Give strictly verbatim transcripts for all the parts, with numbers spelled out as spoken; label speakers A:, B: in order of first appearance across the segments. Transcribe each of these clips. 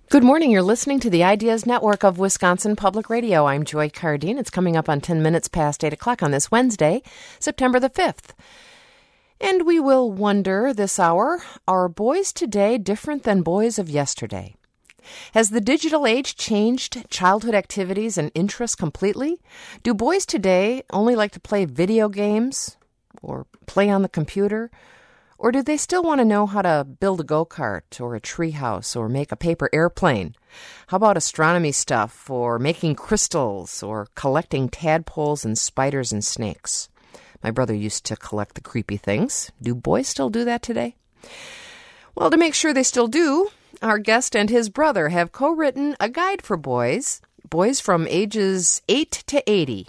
A: Good morning. You're listening to the Ideas Network of Wisconsin Public Radio. I'm Joy Cardine. It's coming up on ten minutes past eight o'clock on this Wednesday, September the fifth. And we will wonder this hour, are boys today different than boys of yesterday? Has the digital age changed childhood activities and interests completely? Do boys today only like to play video games or play on the computer? Or do they still want to know how to build a go-kart or a treehouse or make a paper airplane? How about astronomy stuff or making crystals or collecting tadpoles and spiders and snakes? My brother used to collect the creepy things. Do boys still do that today? Well, to make sure they still do, our guest and his brother have co-written a guide for boys, boys from ages eight to eighty.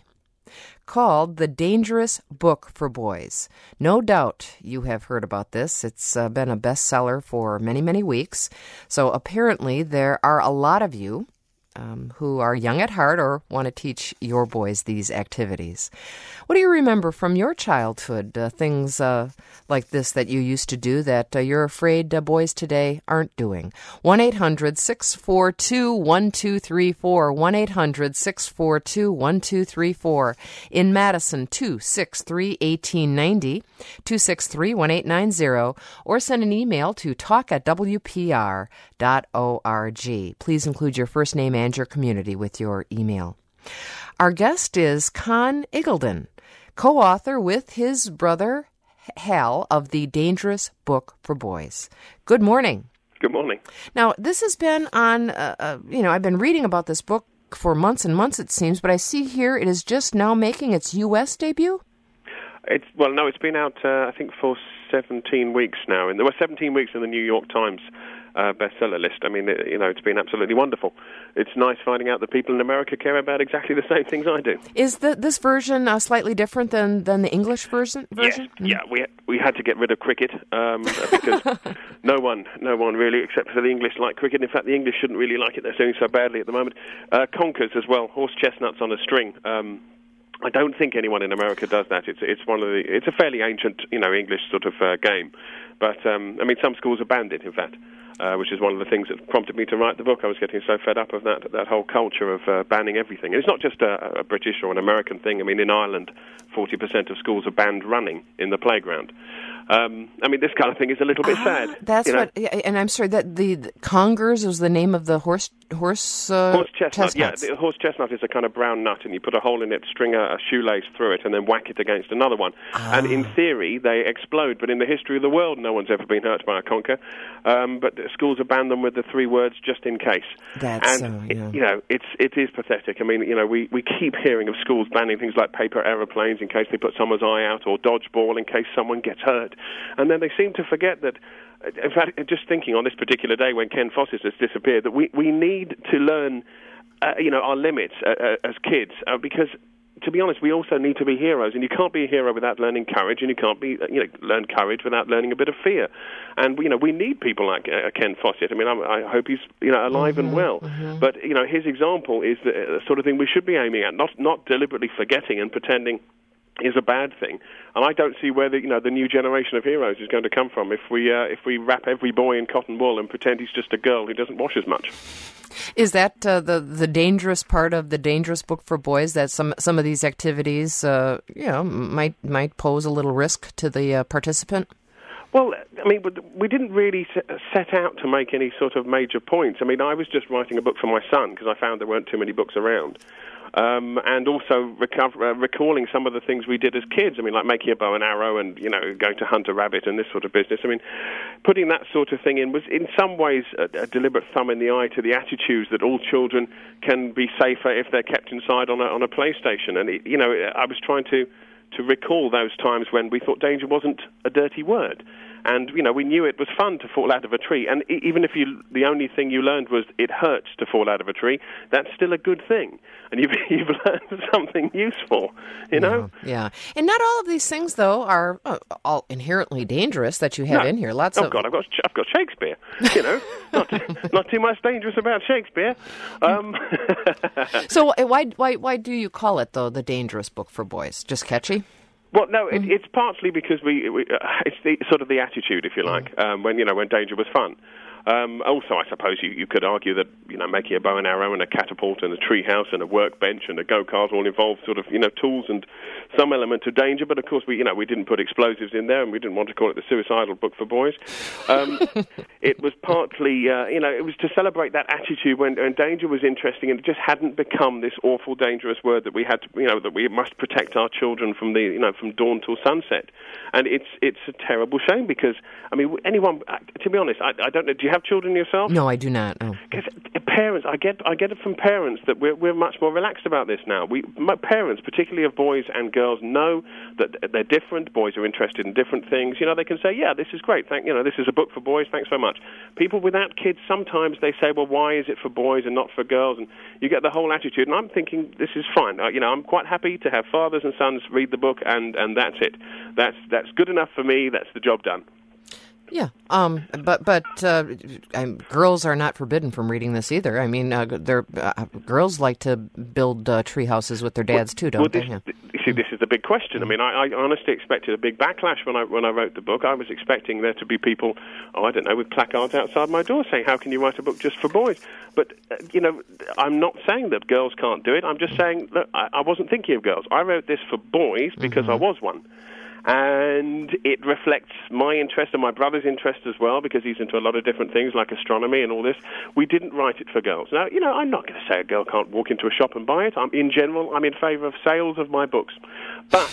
A: Called The Dangerous Book for Boys. No doubt you have heard about this. It's uh, been a bestseller for many, many weeks. So apparently there are a lot of you um, who are young at heart or want to teach your boys these activities. What do you remember from your childhood, uh, things uh, like this that you used to do that uh, you're afraid uh, boys today aren't doing? one eight hundred six four two one two three four, one eight hundred six four two one two three four. In Madison, two six three, one eight nine zero, two six three, one eight nine zero, or send an email to talk at w p r dot org. Please include your first name and your community with your email. Our guest is Con Iggulden, co-author with his brother Hal of The Dangerous Book for Boys. Good morning.
B: Good morning.
A: Now, this has been on, uh, uh, you know, I've been reading about this book for months and months, it seems, but I see here it is just now making its U S debut?
B: It's Well, no, it's been out, uh, I think, for seventeen weeks now. And there were seventeen weeks in the New York Times uh, bestseller list. I mean, it, you know, it's been absolutely wonderful. It's nice finding out that people in America care about exactly the same things I do.
A: Is the, this version uh, slightly different than, than the English version? version?
B: Yes, mm-hmm. yeah. We we had to get rid of cricket um, because no one, no one really, except for the English, like cricket. In fact, the English shouldn't really like it. They're doing so badly at the moment. Uh, conkers as well, horse chestnuts on a string. Um, I don't think anyone in America does that. It's it's one of the it's a fairly ancient, you know, English sort of uh, game, but um, I mean, some schools have banned it, in fact, uh, which is one of the things that prompted me to write the book. I was getting so fed up of that that whole culture of uh, banning everything. And it's not just a, a British or an American thing. I mean, in Ireland, forty percent of schools are banned running in the playground. Um, I mean, this kind of thing is a little bit
A: ah,
B: sad.
A: That's
B: you know?
A: what, and I'm sorry that the, the congers was the name of the horse horse uh,
B: horse chestnut.
A: chestnuts.
B: Yeah, the horse chestnut is a kind of brown nut, and you put a hole in it, string a, a shoelace through it, and then whack it against another one. Ah. And in theory, they explode. But in the history of the world, no one's ever been hurt by a conker. Um, but schools have banned them with the three words "just in case."
A: That's
B: and
A: so, yeah.
B: it, you know, it's it is pathetic. I mean, you know, we, we keep hearing of schools banning things like paper aeroplanes in case they put someone's eye out, or dodgeball in case someone gets hurt, and then they seem to forget that. In fact, just thinking on this particular day when Ken Fossett has disappeared, that we, we need to learn, uh, you know, our limits uh, uh, as kids, uh, because, to be honest, we also need to be heroes, and you can't be a hero without learning courage, and you can't be, you know, learn courage without learning a bit of fear. And, you know, we need people like uh, Ken Fossett. I mean, I'm, I hope he's, you know, alive mm-hmm, and well. Mm-hmm. But, you know, his example is the uh, sort of thing we should be aiming at, not not deliberately forgetting and pretending is a bad thing, and I don't see where the you know the new generation of heroes is going to come from if we uh, if we wrap every boy in cotton wool and pretend he's just a girl who doesn't wash as much.
A: Is that uh, the the dangerous part of the Dangerous Book for Boys? That some some of these activities, uh, you know, might might pose a little risk to the uh, participant?
B: Well, I mean, we didn't really set out to make any sort of major points. I mean, I was just writing a book for my son because I found there weren't too many books around. Um, and also recover, uh, recalling some of the things we did as kids. I mean, like making a bow and arrow and, you know, going to hunt a rabbit and this sort of business. I mean, putting that sort of thing in was in some ways a, a deliberate thumb in the eye to the attitudes that all children can be safer if they're kept inside on a, on a PlayStation. And, it, you know, I was trying to, to recall those times when we thought danger wasn't a dirty word. And, you know, we knew it was fun to fall out of a tree. And even if you, the only thing you learned was it hurts to fall out of a tree, that's still a good thing. And you've, you've learned something useful, you know?
A: Yeah, yeah. And not all of these things, though, are uh, all inherently dangerous that you have
B: no.
A: in here. Lots
B: oh,
A: of...
B: God, I've got, I've got Shakespeare, you know? not, too, not too much dangerous about Shakespeare. Um.
A: So why, why, why do you call it, though, the Dangerous Book for Boys? Just catchy?
B: Well, no, it, it's partly because we, we uh, it's the, sort of the attitude, if you like, um, when you know when danger was fun. Um, also, I suppose you, you could argue that, you know, making a bow and arrow and a catapult and a treehouse and a workbench and a go-kart all involve sort of, you know, tools and some element of danger. But of course, we, you know, we didn't put explosives in there, and we didn't want to call it the suicidal book for boys. Um, it was partly, uh, you know, it was to celebrate that attitude when, when danger was interesting, and it just hadn't become this awful, dangerous word that we had to, you know, that we must protect our children from the, you know, from dawn till sunset. And it's it's a terrible shame because, I mean, anyone, to be honest, I, I don't know. Do you have children yourself?
A: No, I do not.
B: Because no. parents, I get I get it from parents that we're we're much more relaxed about this now. We my parents, particularly of boys and girls, know that they're different. Boys are interested in different things. You know, they can say, yeah, this is great. Thank you know, this is a book for boys. Thanks so much. People without kids, sometimes they say, well, why is it for boys and not for girls? And you get the whole attitude. And I'm thinking, this is fine. Uh, you know, I'm quite happy to have fathers and sons read the book, and, and that's it. That's that's good enough for me. That's the job done.
A: Yeah, um, but but uh, I'm, girls are not forbidden from reading this either. I mean, uh, they're, uh, girls like to build uh, tree houses with their dads too, don't
B: well,
A: they?
B: This,
A: yeah.
B: You see, this is the big question. I mean, I, I honestly expected a big backlash when I when I wrote the book. I was expecting there to be people, oh, I don't know, with placards outside my door saying, "How can you write a book just for boys?" But uh, you know, I'm not saying that girls can't do it. I'm just saying, look, I, I wasn't thinking of girls. I wrote this for boys because mm-hmm. I was one. And it reflects my interest and my brother's interest as well, because he's into a lot of different things like astronomy and all this. We didn't write it for girls. Now, you know, I'm not going to say a girl can't walk into a shop and buy it. I'm, in general, I'm in favour of sales of my books. But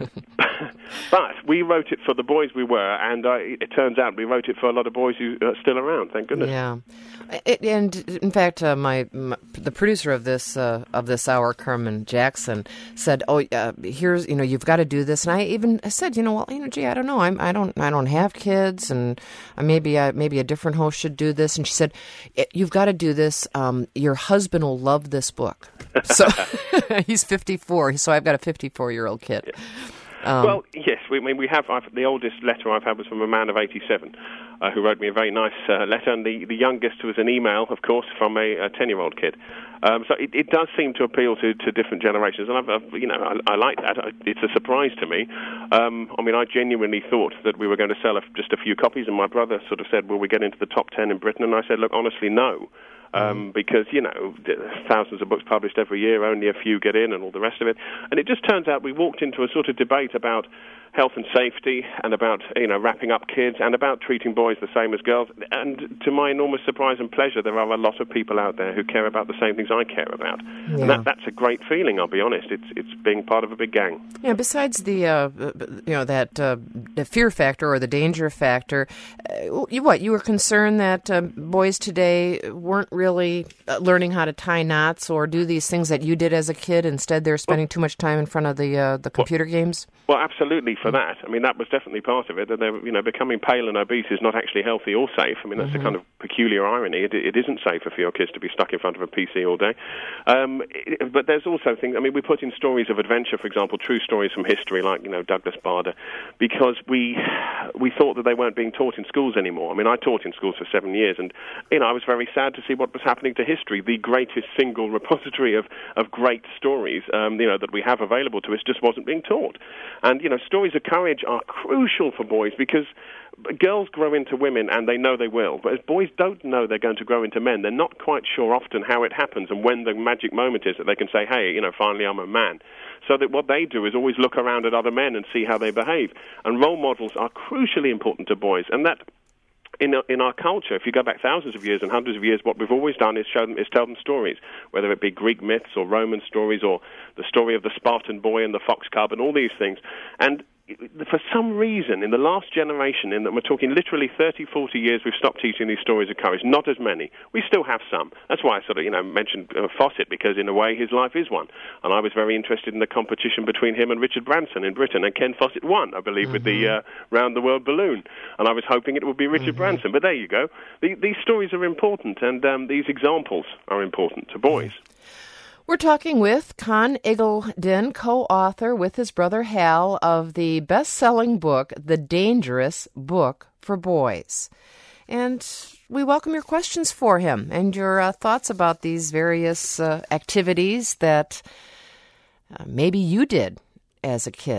B: but we wrote it for the boys we were, and uh, it, it turns out we wrote it for a lot of boys who are still around, thank goodness.
A: Yeah. It, and in fact, uh, my, my the producer of this uh, of this hour, Carmen Jackson, said, "Oh, uh, here's you know you've got to do this." And I even said, "You know, well, you know, gee, I don't know. I'm I don't I don't have kids, and maybe I, maybe a different host should do this." And she said, "You've got to do this. Um, your husband will love this book." So he's fifty-four, so I've got a fifty-four-year-old kid.
B: Yeah. Um, well, yes, we I mean we have. I've, the oldest letter I've had was from a man of eighty-seven, uh, who wrote me a very nice uh, letter, and the, the youngest was an email, of course, from a, a ten-year-old kid. Um, so it, it does seem to appeal to, to different generations, and I've, I've you know I, I like that. It's a surprise to me. Um, I mean, I genuinely thought that we were going to sell a, just a few copies, and my brother sort of said, "Will we get into the top ten in Britain?" And I said, "Look, honestly, no." Um, because, you know, thousands of books published every year, only a few get in and all the rest of it. And it just turns out we walked into a sort of debate about health and safety and about, you know, wrapping up kids and about treating boys the same as girls. And to my enormous surprise and pleasure, there are a lot of people out there who care about the same things I care about. Yeah. And that, that's a great feeling, I'll be honest. It's it's being part of a big gang.
A: Yeah, besides the, uh, you know, that uh, the fear factor or the danger factor, uh, you, what, you were concerned that uh, boys today weren't really uh, learning how to tie knots or do these things that you did as a kid. Instead, they're spending well, too much time in front of the uh, the computer
B: well,
A: games?
B: Well, absolutely for that. I mean, that was definitely part of it. That they're, you know, becoming pale and obese is not actually healthy or safe. I mean, that's mm-hmm. a kind of peculiar irony. It, it isn't safer for your kids to be stuck in front of a P C all day. Um, it, but there's also things, I mean, we put in stories of adventure, for example, true stories from history, like, you know, Douglas Bader, because we we thought that they weren't being taught in schools anymore. I mean, I taught in schools for seven years, and, you know, I was very sad to see what was happening to history. The greatest single repository of, of great stories, um, you know, that we have available to us just wasn't being taught. And, you know, stories of courage are crucial for boys because girls grow into women and they know they will, but as boys don't know they're going to grow into men, they're not quite sure often how it happens and when the magic moment is that they can say, hey, you know, finally I'm a man. So that what they do is always look around at other men and see how they behave. And role models are crucially important to boys, and that In, in our culture, if you go back thousands of years and hundreds of years, what we've always done is show them, is tell them stories, whether it be Greek myths or Roman stories or the story of the Spartan boy and the fox cub and all these things. And for some reason, in the last generation, in that we're talking literally thirty, forty years, we've stopped teaching these stories of courage. Not as many. We still have some. That's why I sort of, you know, mentioned uh, Fawcett, because in a way his life is one. And I was very interested in the competition between him and Richard Branson in Britain. And Ken Fawcett won, I believe, mm-hmm. with the uh, Round the World balloon. And I was hoping it would be Richard mm-hmm. Branson. But there you go. The, these stories are important, and um, these examples are important to boys. Mm-hmm.
A: We're talking with Con Iggulden, co-author with his brother Hal of the best-selling book, The Dangerous Book for Boys. And we welcome your questions for him and your uh, thoughts about these various uh, activities that uh, maybe you did as a kid.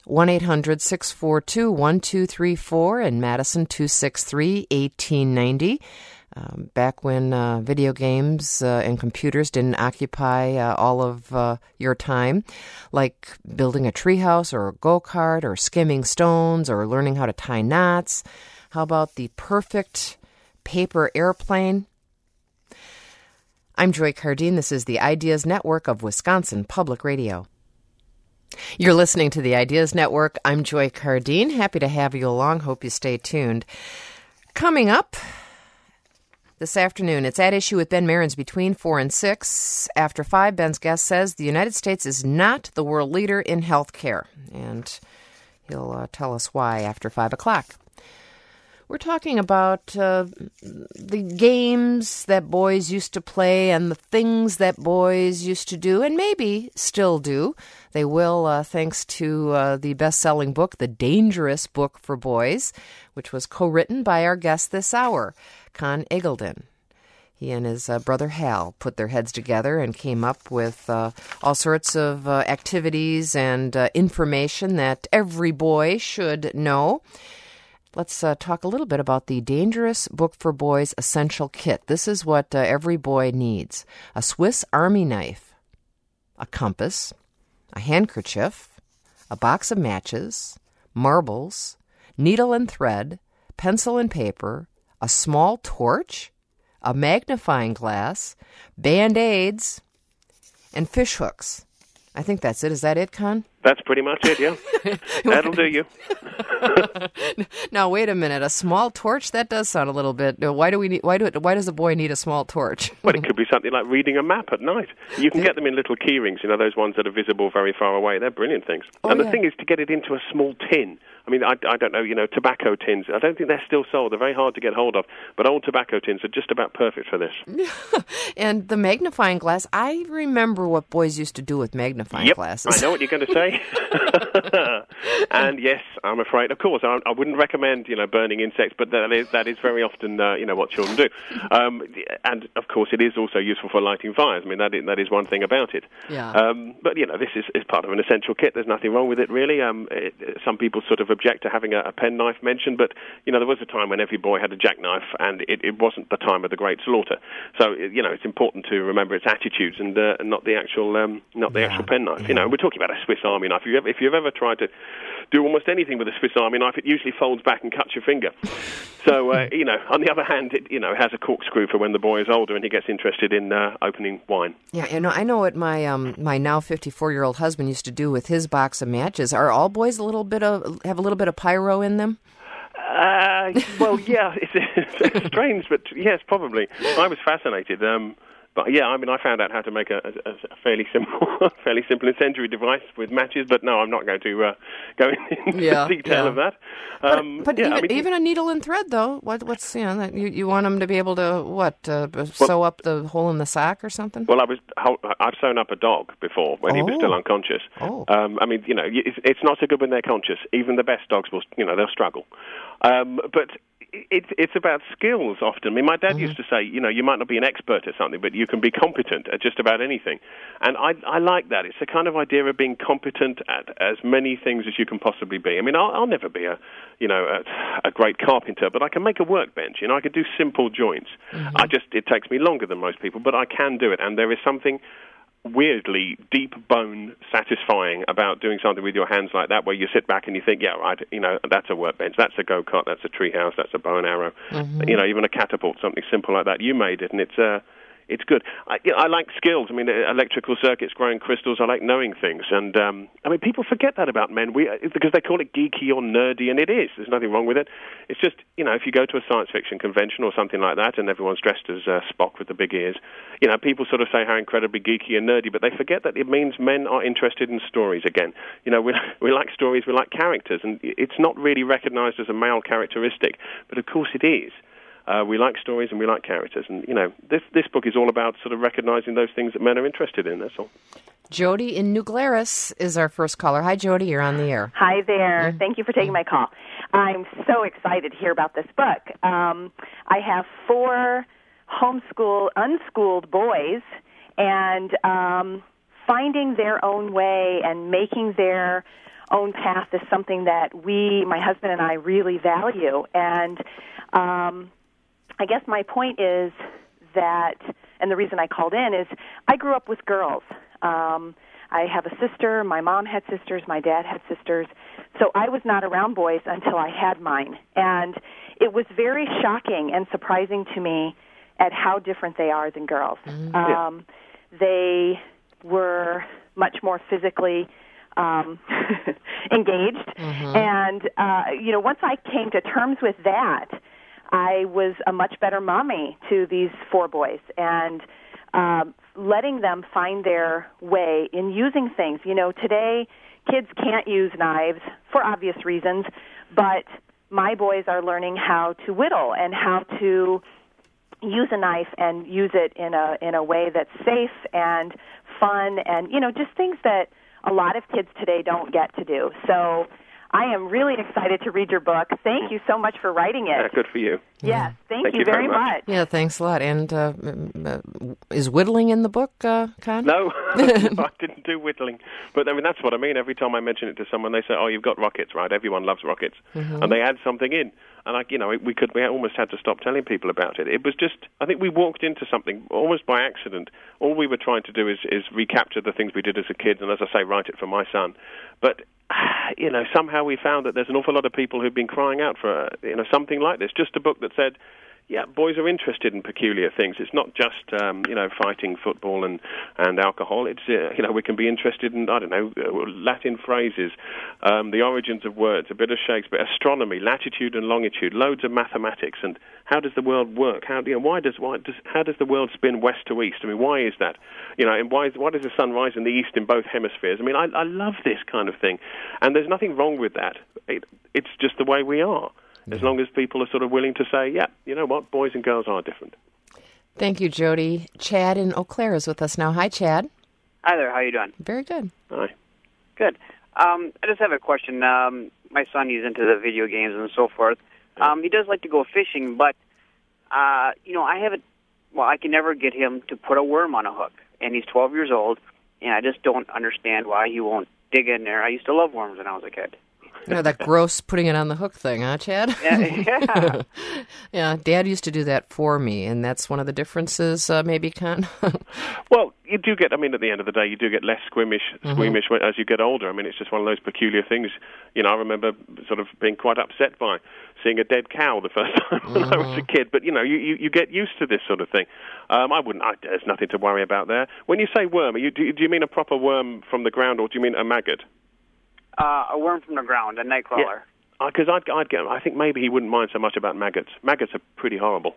A: one eight hundred six four two one two three four, and Madison two six three one eight nine zero. Um, back when uh, video games uh, and computers didn't occupy uh, all of uh, your time, like building a treehouse or a go-kart or skimming stones or learning how to tie knots. How about the perfect paper airplane? I'm Joy Cardine. This is the Ideas Network of Wisconsin Public Radio. You're listening to the Ideas Network. I'm Joy Cardine. Happy to have you along. Hope you stay tuned. Coming up this afternoon, it's At Issue with Ben Mehrens between four and six. After five, Ben's guest says the United States is not the world leader in health care. And he'll uh, tell us why after five o'clock. We're talking about uh, the games that boys used to play and the things that boys used to do and maybe still do. They will, uh, thanks to uh, the best-selling book, The Dangerous Book for Boys, which was co-written by our guest this hour, Con Eggleton. He and his uh, brother Hal put their heads together and came up with uh, all sorts of uh, activities and uh, information that every boy should know. Let's uh, talk a little bit about the Dangerous Book for Boys Essential Kit. This is what uh, every boy needs. A Swiss Army knife, a compass, a handkerchief, a box of matches, marbles, needle and thread, pencil and paper, a small torch, a magnifying glass, Band-Aids, and fish hooks. I think that's it. Is that it, Con?
B: That's pretty much it, yeah. That'll do you.
A: Now, wait a minute. A small torch? That does sound a little bit... Why do we need? Why do? Why does a boy need a small torch?
B: Well, it could be something like reading a map at night. You can get them in little key rings, you know, those ones that are visible very far away. They're brilliant things.
A: Oh,
B: and the
A: yeah.
B: thing is to get it into a small tin. I mean, I, I don't know, you know, tobacco tins. I don't think they're still sold. They're very hard to get hold of. But old tobacco tins are just about perfect for this.
A: And the magnifying glass, I remember what boys used to do with magnifying
B: yep,
A: glasses.
B: I know what you're going to say. And yes, I'm afraid, of course, I, I wouldn't recommend, you know, burning insects, but that is that is very often, uh, you know, what children do. Um, and of course, it is also useful for lighting fires. I mean, that is, that is one thing about it.
A: Yeah.
B: Um, but you know, this is, is part of an essential kit. There's nothing wrong with it, really. Um, it, some people sort of object to having a, a penknife mentioned, but you know, there was a time when every boy had a jackknife, and it, it wasn't the time of the great slaughter. So you know, it's important to remember its attitudes and uh, not the actual um, not the
A: yeah.
B: actual penknife.
A: Yeah.
B: You know, we're talking about a Swiss Army knife. If you've ever, if you've ever tried to do almost anything with a Swiss Army knife, it usually folds back and cuts your finger. So, uh, you know, on the other hand, it, you know, it has a corkscrew for when the boy is older and he gets interested in uh, opening wine.
A: Yeah, you know, I know what my um, my now fifty-four-year-old husband used to do with his box of matches. Are all boys a little bit of have a little bit of pyro in them?
B: Uh, well, yeah, it's, it's strange, but yes, probably. I was fascinated. Um, But yeah, I mean, I found out how to make a, a, a fairly simple, fairly simple incendiary device with matches. But no, I'm not going to uh, go into
A: yeah,
B: detail
A: yeah.
B: of that.
A: Um, but but
B: yeah,
A: even,
B: I mean,
A: even a needle and thread, though, what what's you know that you, you want them to be able to what uh, sew
B: well,
A: up the hole in the sock or something?
B: Well, I was I've sewn up a dog before when
A: oh.
B: he was still unconscious.
A: Oh.
B: Um, I mean, you know, it's, it's not so good when they're conscious. Even the best dogs will, you know, they'll struggle. Um, but It's it's about skills often. I mean, my dad mm-hmm. used to say, you know, you might not be an expert at something, but you can be competent at just about anything. And I I like that. It's the kind of idea of being competent at as many things as you can possibly be. I mean, I'll, I'll never be a, you know, a, a great carpenter, but I can make a workbench. You know, I can do simple joints. Mm-hmm. I just it takes me longer than most people, but I can do it. And there is something weirdly deep bone satisfying about doing something with your hands like that, where you sit back and you think, yeah, right, you know, that's a workbench, that's a go-kart, that's a treehouse, that's a bow and arrow, mm-hmm. you know, even a catapult, something simple like that. You made it, and it's uh, it's good. I, you know, I like skills. I mean, electrical circuits, growing crystals. I like knowing things, and um, I mean, people forget that about men. We because they call it geeky or nerdy, and it is. There's nothing wrong with it. It's just, you know, if you go to a science fiction convention or something like that, and everyone's dressed as uh, Spock with the big ears, you know, people sort of say how incredibly geeky and nerdy, but they forget that it means men are interested in stories again. You know, we we like stories, we like characters, and it's not really recognized as a male characteristic, but of course it is. Uh, we like stories and we like characters. And, you know, this this book is all about sort of recognizing those things that men are interested in, that's all.
A: Jody in New Glarus is our first caller. Hi, Jody, you're on the air.
C: Hi there.
A: Mm-hmm.
C: Thank you for taking my call. I'm so excited to hear about this book. Um, I have four homeschool, unschooled boys, and um, finding their own way and making their own path is something that we, my husband and I, really value. And um, I guess my point is that, and the reason I called in is I grew up with girls. Um, I have a sister. My mom had sisters. My dad had sisters. So I was not around boys until I had mine. And it was very shocking and surprising to me at how different they are than girls. Mm-hmm. Um, they were much more physically um, engaged. Mm-hmm. And, uh, you know, once I came to terms with that, I was a much better mommy to these four boys. And um, letting them find their way in using things. You know, today kids can't use knives for obvious reasons, but my boys are learning how to whittle and how to use a knife and use it in a in a way that's safe and fun, and, you know, just things that a lot of kids today don't get to do. So I am really excited to read your book. Thank you so much for writing it.
B: Yeah, good for you.
C: Yes, thank,
B: thank
C: you,
B: you
C: very,
B: very much.
C: much.
A: Yeah, thanks a lot. And uh, uh, is whittling in the book, uh, Con?
B: No, I didn't do whittling. But I mean, that's what I mean. Every time I mention it to someone, they say, "Oh, you've got rockets, right? Everyone loves rockets," mm-hmm. and they add something in. And I, you know, we could, we almost had to stop telling people about it. It was just, I think we walked into something almost by accident. All we were trying to do is, is recapture the things we did as a kid, and as I say, write it for my son. But you know, somehow we found that there's an awful lot of people who've been crying out for, you know, something like this. Just a book that said, yeah, boys are interested in peculiar things. It's not just, um, you know, fighting, football, and, and alcohol. It's, uh, you know, we can be interested in, I don't know, uh, Latin phrases, um, the origins of words, a bit of Shakespeare, astronomy, latitude and longitude, loads of mathematics, and how does the world work? How, you know, why does, why does, how does the world spin west to east? I mean, why is that? You know, and why, is, why does the sun rise in the east in both hemispheres? I mean, I, I love this kind of thing, and there's nothing wrong with that. It, it's just the way we are. As long as people are sort of willing to say, yeah, you know what, boys and girls are different.
A: Thank you, Jody. Chad in Eau Claire is with us now. Hi, Chad.
D: Hi there. How you doing?
A: Very good.
B: Hi.
D: Good. Um, I just have a question. Um, my son, he's into the video games and so forth. Um, he does like to go fishing, but, uh, you know, I haven't, well, I can never get him to put a worm on a hook. And he's twelve years old, and I just don't understand why he won't dig in there. I used to love worms when I was a kid.
A: You know, that gross putting it on the hook thing, huh, Chad?
D: Yeah. Yeah,
A: yeah, Dad used to do that for me, and that's one of the differences, uh, maybe, Con?
B: Well, you do get, I mean, at the end of the day, you do get less squeamish, squeamish mm-hmm. as you get older. I mean, it's just one of those peculiar things. You know, I remember sort of being quite upset by seeing a dead cow the first time when mm-hmm. I was a kid. But, you know, you, you, you get used to this sort of thing. Um, I wouldn't, I, there's nothing to worry about there. When you say worm, you, do, do you mean a proper worm from the ground, or do you mean a maggot?
D: Uh, a worm from the ground, a nightcrawler.
B: Because yeah. uh, I'd, I'd get, I think maybe he wouldn't mind so much about maggots. Maggots are pretty horrible.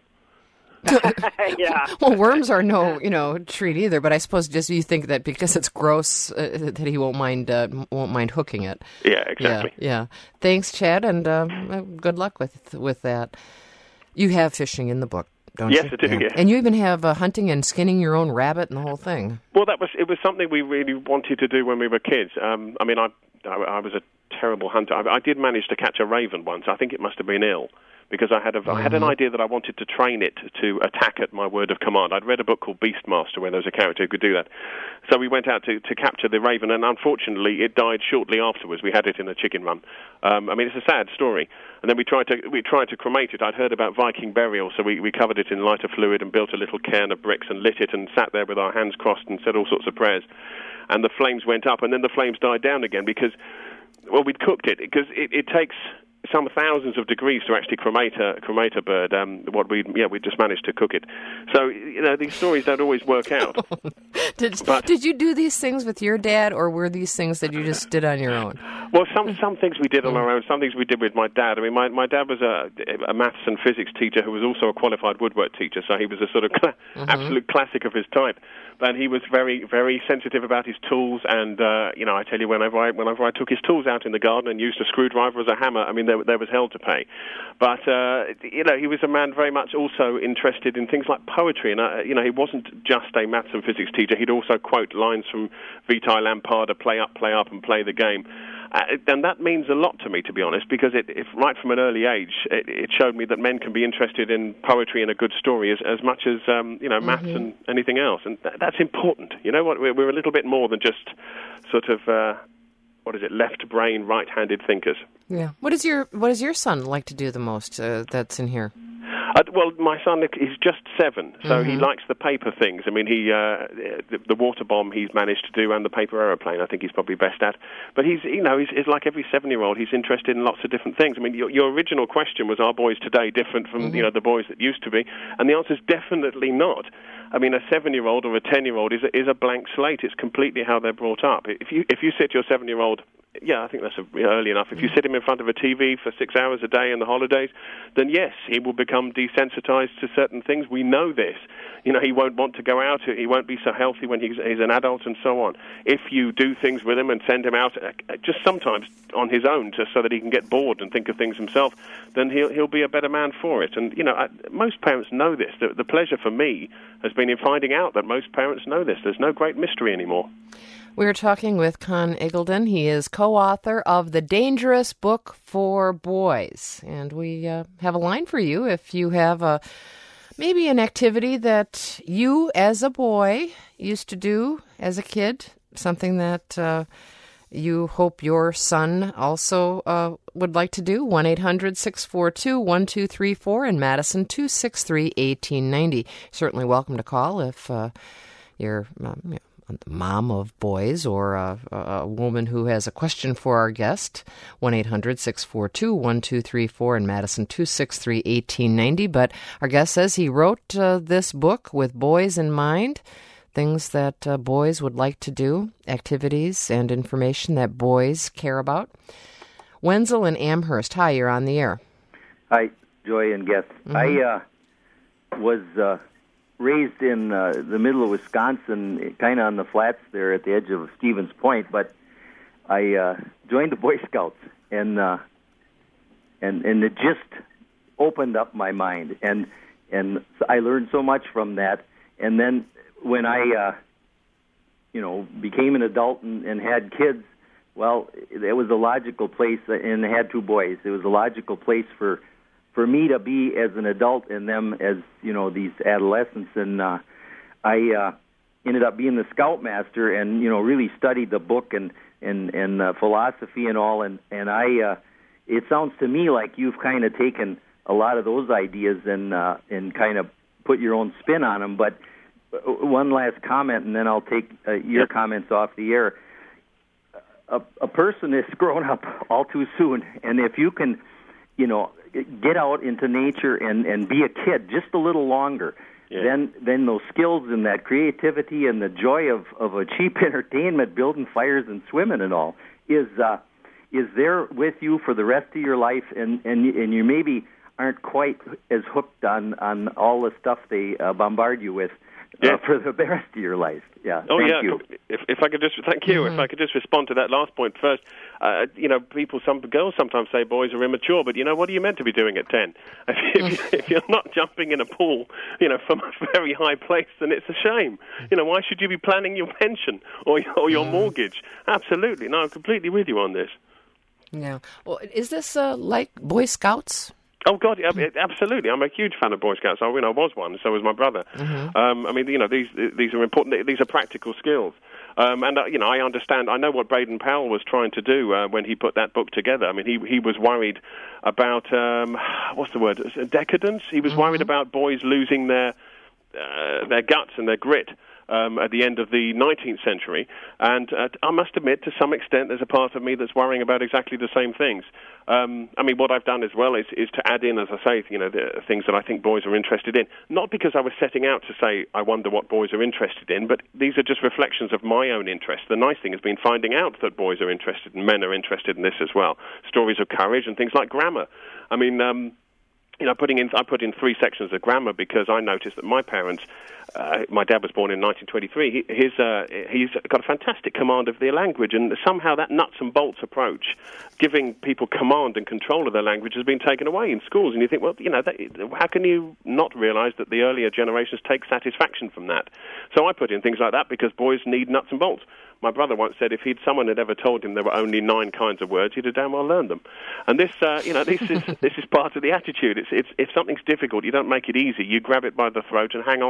D: Yeah.
A: Well, worms are no, you know, treat either. But I suppose just you think that because it's gross, uh, that he won't mind, uh, won't mind hooking it.
B: Yeah, exactly.
A: Yeah. yeah. Thanks, Chad, and uh, good luck with with that. You have fishing in the book. Don't
B: yes,
A: you?
B: I do,
A: yeah.
B: yeah.
A: And you even have uh, hunting and skinning your own rabbit and the whole thing.
B: Well, that was it was something we really wanted to do when we were kids. Um, I mean, I, I I was a terrible hunter. I, I did manage to catch a raven once. I think it must have been ill, because I had a, mm-hmm. I had an idea that I wanted to train it to attack at my word of command. I'd read a book called Beastmaster where there was a character who could do that. So we went out to, to capture the raven, and unfortunately it died shortly afterwards. We had it in a chicken run. Um, I mean, it's a sad story. And then we tried to we tried to cremate it. I'd heard about Viking burial, so we, we covered it in lighter fluid and built a little cairn of bricks and lit it and sat there with our hands crossed and said all sorts of prayers. And the flames went up, and then the flames died down again because, well, we'd cooked it, because it, it takes some thousands of degrees to actually cremate a cremate a bird. Um, what we yeah we just managed to cook it. So you know these stories don't always work out.
A: did
B: but,
A: did you do these things with your dad, or were these things that you just did on your own?
B: Well, some some things we did on our own. Some things we did with my dad. I mean, my my dad was a, a maths and physics teacher who was also a qualified woodwork teacher. So he was a sort of cl- mm-hmm. absolute classic of his type. And he was very, very sensitive about his tools. And, uh, you know, I tell you, whenever I whenever I took his tools out in the garden and used a screwdriver as a hammer, I mean, there, there was hell to pay. But, uh, you know, he was a man very much also interested in things like poetry. And, uh, you know, he wasn't just a maths and physics teacher. He'd also quote lines from Vitae Lampada, play up, play up, and play the game. Uh, and that means a lot to me, to be honest, because it, if right from an early age, it, it showed me that men can be interested in poetry and a good story as, as much as, um, you know, maths mm-hmm. and anything else. And th- that's important. You know what? We're, we're a little bit more than just sort of uh, what is it, left brain, right-handed thinkers.
A: Yeah. What is your What does your son like to do the most uh, that's in here?
B: Uh, well, my son is just seven, so
A: Mm-hmm.
B: he likes the paper things. I mean, he uh, the, the water bomb he's managed to do, and the paper aeroplane I think he's probably best at. But he's, you know, he's, he's like every seven-year-old. He's interested in lots of different things. I mean, your, your original question was, are boys today different from, mm-hmm. you know, the boys that used to be? And the answer is definitely not. I mean, a seven-year-old or a ten-year-old is a, is a blank slate. It's completely how they're brought up. If you if you sit your seven-year-old, yeah, I think that's a, early enough. If you sit him in front of a T V for six hours a day in the holidays, then yes, he will become desensitized to certain things. We know this. You know, he won't want to go out. He won't be so healthy when he's, he's an adult and so on. If you do things with him and send him out uh, just sometimes on his own just so that he can get bored and think of things himself, then he'll he'll be a better man for it. And, you know, I, most parents know this. The, the pleasure for me has been in finding out that most parents know this. There's no great mystery anymore.
A: We're talking with Con Eggleton. He is co-author of The Dangerous Book for Boys. And we uh, have a line for you if you have a maybe an activity that you as a boy used to do as a kid, something that uh, you hope your son also uh, would like to do. one eight hundred six four two one two three four in Madison, two six three one eight nine zero. Certainly welcome to call if uh, you're um, you know, the mom of boys or a, a woman who has a question for our guest. one eight hundred six four two one two three four in Madison, two six three one eight nine zero. But our guest says he wrote uh, this book with boys in mind, things that uh, boys would like to do, activities and information that boys care about. Wenzel in Amherst, hi, you're on the air.
E: Hi, Joy and guests. Mm-hmm. I uh, was... Uh, raised in uh, the middle of Wisconsin, kind of on the flats there at the edge of Stevens Point, but I uh, joined the Boy Scouts, and uh, and and it just opened up my mind, and and I learned so much from that. And then when I, uh, you know, became an adult and, and had kids, well, it was a logical place, and I had two boys. It was a logical place for. For me to be as an adult and them as, you know, these adolescents. And uh, I uh, ended up being the scoutmaster and, you know, really studied the book and, and, and uh, philosophy and all. And, and I, uh, it sounds to me like you've kind of taken a lot of those ideas and, uh, and kind of put your own spin on them. But one last comment, and then I'll take uh, your yep. comments off the air. A, a person is grown up all too soon, and if you can, you know, get out into nature and, and be a kid just a little longer, yeah. then then those skills and that creativity and the joy of, of a cheap entertainment, building fires and swimming and all, is uh, is there with you for the rest of your life, and, and, and you maybe aren't quite as hooked on, on all the stuff they uh, bombard you with uh, yeah. for the rest of your life. Yeah.
B: Oh,
E: thank
B: yeah.
E: You.
B: If, if I could just thank you. Mm-hmm. If I could just respond to that last point first. Uh, you know, people, some girls sometimes say boys are immature, but you know, what are you meant to be doing at ten? If, if you're not jumping in a pool, you know, from a very high place, then it's a shame. You know, why should you be planning your pension or, or your mortgage? Absolutely. No, I'm completely with you on this.
A: Yeah. Well, is this uh, like Boy Scouts?
B: Oh, God, yeah, absolutely. I'm a huge fan of Boy Scouts. I mean, I was one, so was my brother. Mm-hmm. Um, I mean, you know, these these are important. These are practical skills. Um, and, uh, you know, I understand. I know what Braden Powell was trying to do uh, when he put that book together. I mean, he he was worried about, um, what's the word, decadence? He was mm-hmm. worried about boys losing their uh, their guts and their grit. Um, at the end of the nineteenth century, and uh, I must admit, to some extent, there's a part of me that's worrying about exactly the same things. Um, I mean, what I've done as well is, is to add in, as I say, you know, the things that I think boys are interested in. Not because I was setting out to say, I wonder what boys are interested in, but these are just reflections of my own interest. The nice thing has been finding out that boys are interested and men are interested in this as well. Stories of courage and things like grammar. I mean, um, you know, putting in, I put in three sections of grammar because I noticed that my parents, uh, my dad was born in nineteen twenty-three, he, his, uh, he's got a fantastic command of their language, and somehow that nuts and bolts approach, giving people command and control of their language, has been taken away in schools. And you think, well, you know, that, how can you not realize that the earlier generations take satisfaction from that? So I put in things like that because boys need nuts and bolts. My brother once said if he'd someone had ever told him there were only nine kinds of words, he'd have damn well learned them. And this, uh, you know, this is this is part of the attitude. It's it's if something's difficult, you don't make it easy. You grab it by the throat and hang on until it's dead.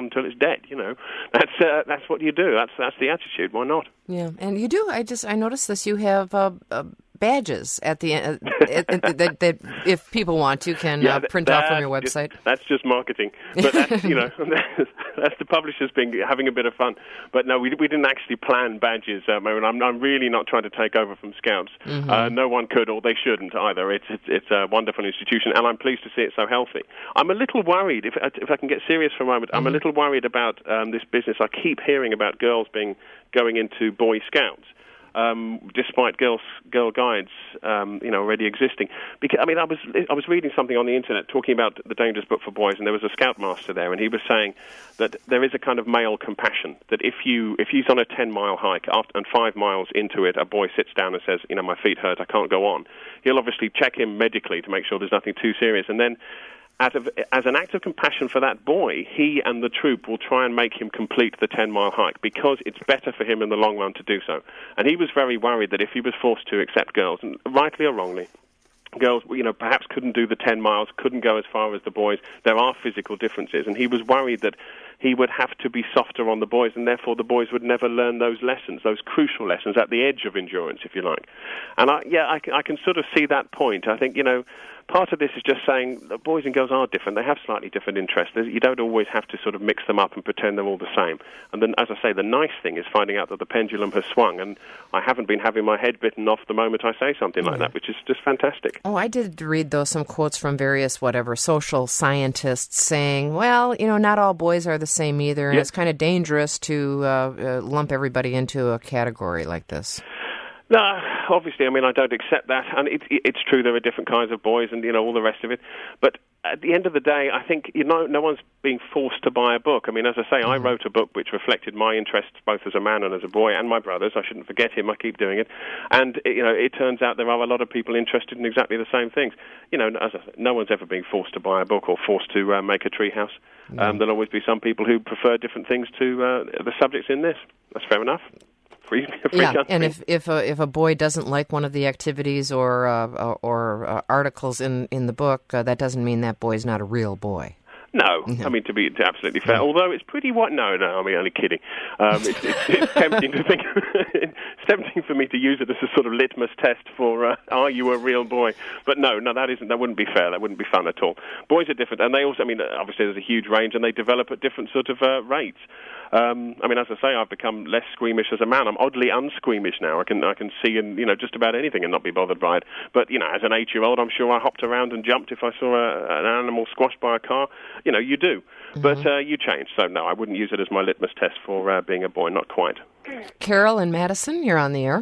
B: dead. You know, that's uh, that's what you do. That's that's the attitude. Why not?
A: Yeah, and you do. I just I noticed this. You have uh, uh, badges at the end uh, that, that if people want to can
B: yeah,
A: uh, print out from your website.
B: Just, that's just marketing, but that's you know that's the publishers being having a bit of fun. But no, we we didn't actually plan badges. Um, I mean, I'm I'm really not trying to take over from Scouts. Mm-hmm. Uh, no one could, or they shouldn't either. It's, it's it's a wonderful institution, and I'm pleased to see it so healthy. I'm a little worried if if I can get serious for a moment. Mm-hmm. I'm a little worried about um, this business. I keep hearing about girls being going into Boy Scouts. Um, despite girls, girl guides, um, you know, already existing. Because I mean, I was I was reading something on the internet talking about the Dangerous Book for Boys, and there was a Scoutmaster there, and he was saying that there is a kind of male compassion. That if you if he's on a ten mile hike after, and five miles into it, a boy sits down and says, you know, my feet hurt, I can't go on. He'll obviously check him medically to make sure there's nothing too serious, and then. Out of, as an act of compassion for that boy, he and the troop will try and make him complete the ten-mile hike because it's better for him in the long run to do so. And he was very worried that if he was forced to accept girls, and rightly or wrongly, girls, you know, perhaps couldn't do the ten miles, couldn't go as far as the boys. There are physical differences, and he was worried that he would have to be softer on the boys, and therefore the boys would never learn those lessons, those crucial lessons at the edge of endurance, if you like. And I, yeah, I, I can sort of see that point. I think, you know, part of this is just saying that boys and girls are different. They have slightly different interests. You don't always have to sort of mix them up and pretend they're all the same. And then, as I say, the nice thing is finding out that the pendulum has swung, and I haven't been having my head bitten off the moment I say something like that, which is just fantastic.
A: Oh, I did read, though, some quotes from various, whatever, social scientists saying, well, you know, not all boys are the same either, and yep. It's kind of dangerous to uh, uh, lump everybody into a category like this.
B: No, obviously, I mean, I don't accept that, and it, it, it's true there are different kinds of boys and, you know, all the rest of it, but at the end of the day, I think, you know, no one's being forced to buy a book. I mean, as I say, mm-hmm. I wrote a book which reflected my interests both as a man and as a boy, and my brother's. I shouldn't forget him. I keep doing it. And, you know, it turns out there are a lot of people interested in exactly the same things. You know, as I say, no one's ever being forced to buy a book or forced to uh, make a treehouse. Mm-hmm. Um, there'll always be some people who prefer different things to uh, the subjects in this. That's fair enough. Free, free
A: yeah,
B: country.
A: And if if a, if a boy doesn't like one of the activities or uh, or uh, articles in, in the book, uh, that doesn't mean that boy's not a real boy.
B: No, no. I mean, to be absolutely fair, although it's pretty white. No, no, I mean, only kidding. Um, it's, it's, it's tempting to think. It's tempting for me to use it as a sort of litmus test for uh, are you a real boy? But no, no, that isn't. That wouldn't be fair. That wouldn't be fun at all. Boys are different, and they also. I mean, obviously, there's a huge range, and they develop at different sort of uh, rates. Um, I mean, as I say, I've become less squeamish as a man. I'm oddly unsqueamish now. I can I can see in you know just about anything and not be bothered by it. But you know, as an eight-year-old, I'm sure I hopped around and jumped if I saw a, an animal squashed by a car. You know, you do. Mm-hmm. But uh, you change. So no, I wouldn't use it as my litmus test for uh, being a boy. Not quite.
A: Carol and Madison, you're on the air.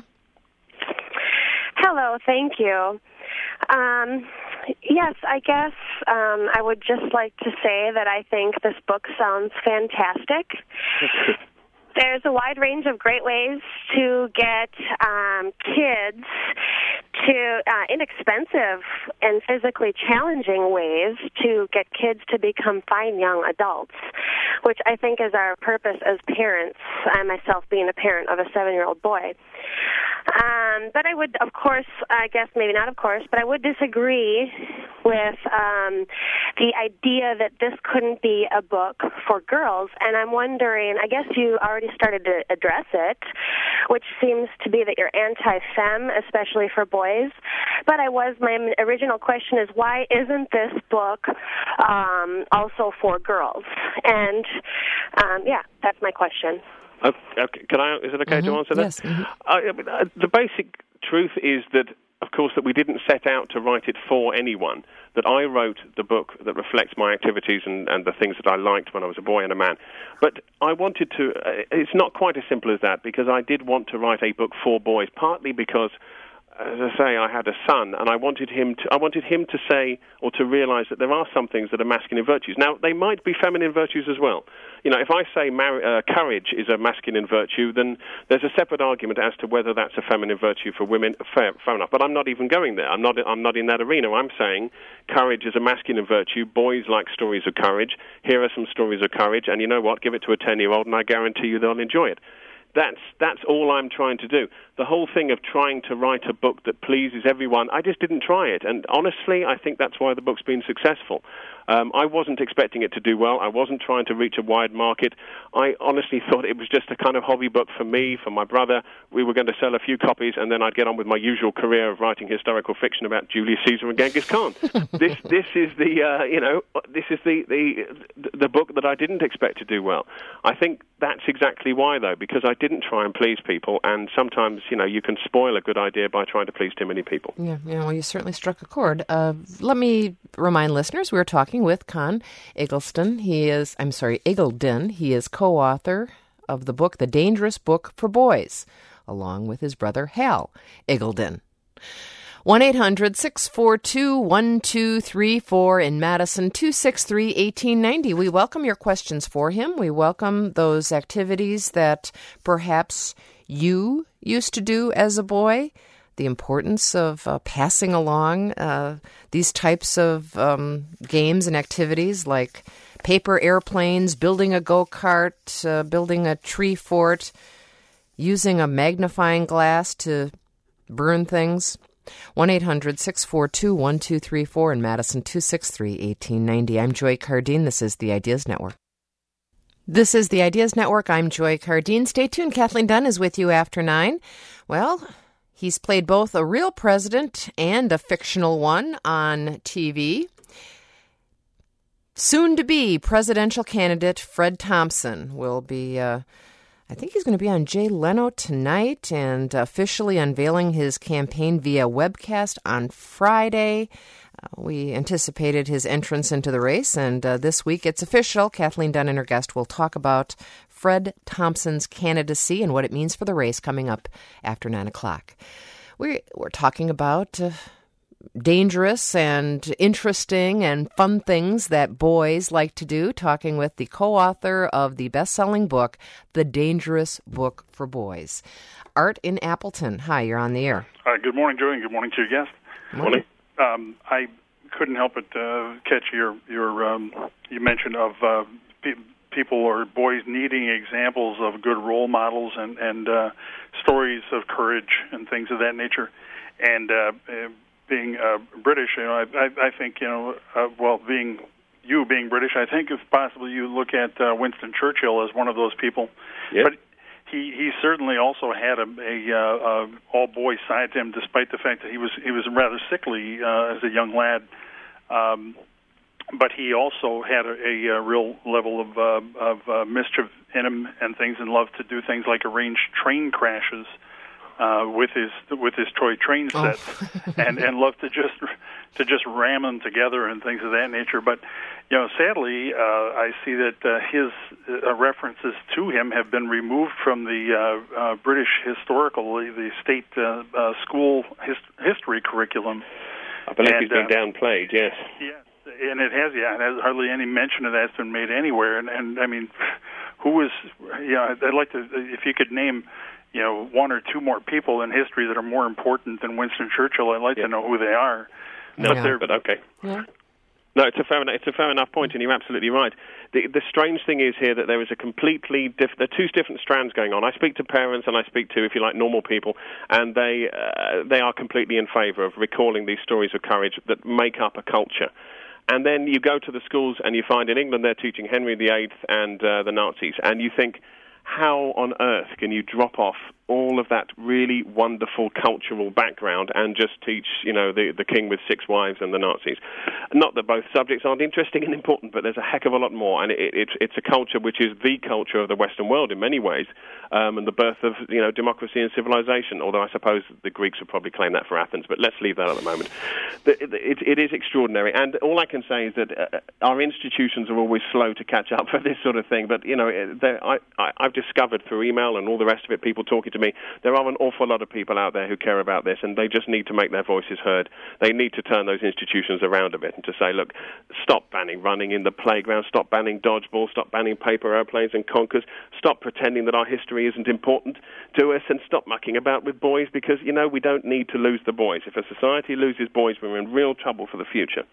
F: Hello, thank you. Um, yes, I guess um, I would just like to say that I think this book sounds fantastic. There's a wide range of great ways to get um, kids to uh, inexpensive and physically challenging ways to get kids to become fine young adults, which I think is our purpose as parents, I myself being a parent of a seven-year-old boy. Um, but I would, of course, I guess maybe not of course, but I would disagree with um, the idea that this couldn't be a book for girls. And I'm wondering, I guess you already started to address it, which seems to be that you're anti-femme, especially for boys. But I was, my original question is, why isn't this book um, also for girls? And, um, yeah, that's my question.
B: Okay, okay. Can I? Is it okay
A: mm-hmm.
B: to answer that?
A: Yes. Mm-hmm.
B: I, I mean, uh, the basic truth is that, of course, that we didn't set out to write it for anyone. That I wrote the book that reflects my activities and, and the things that I liked when I was a boy and a man. But I wanted to. Uh, it's not quite as simple as that, because I did want to write a book for boys, partly because, as I say, I had a son, and I wanted him to. I wanted him to say or to realize that there are some things that are masculine virtues. Now, they might be feminine virtues as well. You know, if I say mar- uh, courage is a masculine virtue, then there's a separate argument as to whether that's a feminine virtue for women. Fair, fair enough. But I'm not even going there. I'm not. I'm not in that arena. I'm saying courage is a masculine virtue. Boys like stories of courage. Here are some stories of courage, and you know what? Give it to a ten-year-old, and I guarantee you they'll enjoy it. That's that's all I'm trying to do. The whole thing of trying to write a book that pleases everyone, I just didn't try it. And honestly, I think that's why the book's been successful. Um, I wasn't expecting it to do well. I wasn't trying to reach a wide market. I honestly thought it was just a kind of hobby book for me, for my brother. We were going to sell a few copies, and then I'd get on with my usual career of writing historical fiction about Julius Caesar and Genghis Khan. this this is the uh, you know this is the, the the book that I didn't expect to do well. I think that's exactly why, though, because I didn't try and please people, and sometimes you know you can spoil a good idea by trying to please too many people.
A: Yeah, yeah. Well, you certainly struck a chord. Uh, let me remind listeners we were talking with Con Eggleston. He is, I'm sorry, Eggledin. He is co-author of the book The Dangerous Book for Boys, along with his brother Hal Eggledin. one eight hundred six four two one two three four in Madison, two six three one eight nine zero. We welcome your questions for him. We welcome those activities that perhaps you used to do as a boy. The importance of uh, passing along uh, these types of um, games and activities like paper airplanes, building a go-kart, uh, building a tree fort, using a magnifying glass to burn things. one eight hundred six four two one two three four in Madison, two six three one eight nine zero. I'm Joy Cardine. This is the Ideas Network. This is the Ideas Network. I'm Joy Cardine. Stay tuned. Kathleen Dunn is with you after nine. Well, he's played both a real president and a fictional one on T V. Soon-to-be presidential candidate Fred Thompson will be, uh, I think he's going to be on Jay Leno tonight and officially unveiling his campaign via webcast on Friday. Uh, we anticipated his entrance into the race, and uh, this week it's official. Kathleen Dunn and her guest will talk about Fred Thompson's candidacy and what it means for the race coming up after nine o'clock. We're, we're talking about uh, dangerous and interesting and fun things that boys like to do, talking with the co-author of the best-selling book, The Dangerous Book for Boys. Art in Appleton. Hi, you're on the air.
G: Uh, good morning, Joey, and good morning to your guest.
B: Morning.
G: Um, I couldn't help but uh, catch your, your um, you mentioned of uh, pe- people or boys needing examples of good role models and, and uh, stories of courage and things of that nature. And uh, being uh, British, you know, I, I, I think, you know, uh, well, being you being British, I think if possible you look at uh, Winston Churchill as one of those people.
B: Yep.
G: But he, he certainly also had a, a, uh, a all-boy side to him, despite the fact that he was he was rather sickly uh, as a young lad. Um, but he also had a, a, a real level of uh, of uh, mischief in him and things, and loved to do things like arrange train crashes uh, with his with his toy train sets, oh. and and loved to just to just ram them together and things of that nature. But you know, sadly, uh, I see that uh, his uh, references to him have been removed from the uh, uh, British historical, the state uh, uh, school his- history curriculum.
B: I believe
G: and,
B: he's been
G: uh,
B: downplayed, yes.
G: Yes, and it has, yeah, and has hardly any mention of that's been made anywhere. And, and I mean, who is, you know, I'd like to, if you could name, you know, one or two more people in history that are more important than Winston Churchill, I'd like yeah. to know who they are.
B: No,
G: but,
B: yeah.
G: they're,
B: but okay.
A: Yeah.
B: No, it's a fair enough, it's a fair enough point, and you're absolutely right. The, the strange thing is here that there is a completely diff- there are two different strands going on. I speak to parents and I speak to, if you like, normal people, and they uh, they are completely in favour of recalling these stories of courage that make up a culture. And then you go to the schools and you find in England they're teaching Henry the Eighth and uh, the Nazis, and you think, how on earth can you drop off all of that really wonderful cultural background and just teach, you know, the, the king with six wives and the Nazis? Not that both subjects aren't interesting and important, but there's a heck of a lot more, and it, it, it's a culture which is the culture of the Western world in many ways, um, and the birth of, you know, democracy and civilization, although I suppose the Greeks would probably claim that for Athens, but let's leave that at the moment. It, it, it is extraordinary, and all I can say is that uh, our institutions are always slow to catch up for this sort of thing, but, you know, I, I, I've discovered through email and all the rest of it, people talking to me, there are an awful lot of people out there who care about this, and they just need to make their voices heard. They need to turn those institutions around a bit and to say, look, stop banning running in the playground, stop banning dodgeball, stop banning paper airplanes and conkers, stop pretending that our history isn't important to us, and stop mucking about with boys, because, you know, we don't need to lose the boys. If a society loses boys, we're in real trouble for the future.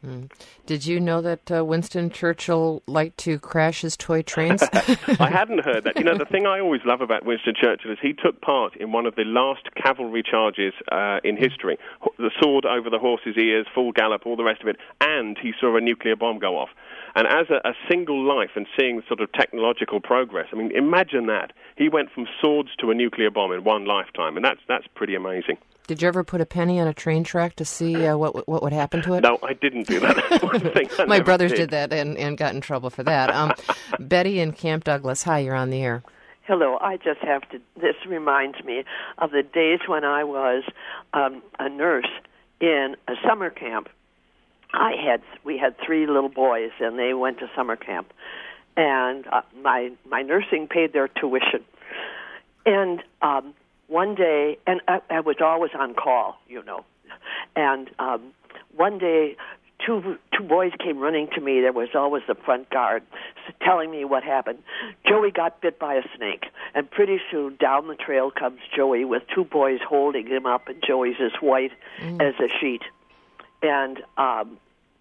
A: Mm. Did you know that uh, Winston Churchill liked to crash his toy trains?
B: I hadn't heard that. You know, the thing I always love about Winston Churchill is he took part in one of the last cavalry charges uh, in history. The sword over the horse's ears, full gallop, all the rest of it, and he saw a nuclear bomb go off. And as a, a single life and seeing sort of technological progress, I mean, imagine that. He went from swords to a nuclear bomb in one lifetime, and that's that's pretty amazing.
A: Did you ever put a penny on a train track to see uh, what what would happen to it?
B: No, I didn't do that. That's one thing I
A: My
B: never
A: brothers
B: did.
A: did that and, and got in trouble for that. Um, Betty in Camp Douglas, hi, you're on the air.
H: Hello, I just have to, this reminds me of the days when I was um, a nurse in a summer camp. I had, we had three little boys, and they went to summer camp. And uh, my, my nursing paid their tuition. And um, one day, and I, I was always on call, you know. And um, one day, two two boys came running to me. There was always the front guard telling me what happened. Joey got bit by a snake, and pretty soon down the trail comes Joey with two boys holding him up, and Joey's as white mm. as a sheet. And um,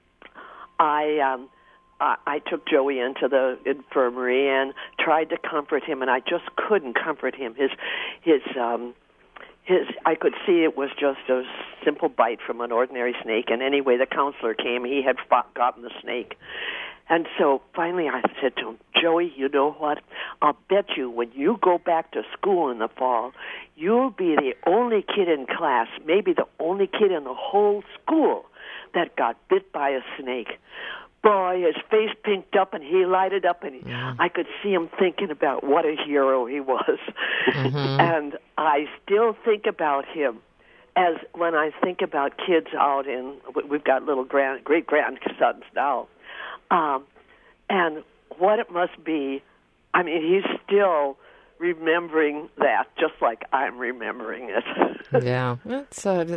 H: I. Um, I took Joey into the infirmary and tried to comfort him, and I just couldn't comfort him. His, his, um, his. I could see it was just a simple bite from an ordinary snake. And anyway, the counselor came. He had fought, gotten the snake, and so finally I said to him, "Joey, you know what? I'll bet you when you go back to school in the fall, you'll be the only kid in class, maybe the only kid in the whole school, that got bit by a snake." Boy, his face pinked up and he lighted up, and he, yeah. I could see him thinking about what a hero he was. Mm-hmm. And I still think about him as when I think about kids out in, we've got little grand, great-grandsons now, um, and what it must be. I mean, he's still remembering that just like I'm remembering it.
A: Yeah, that's... Uh,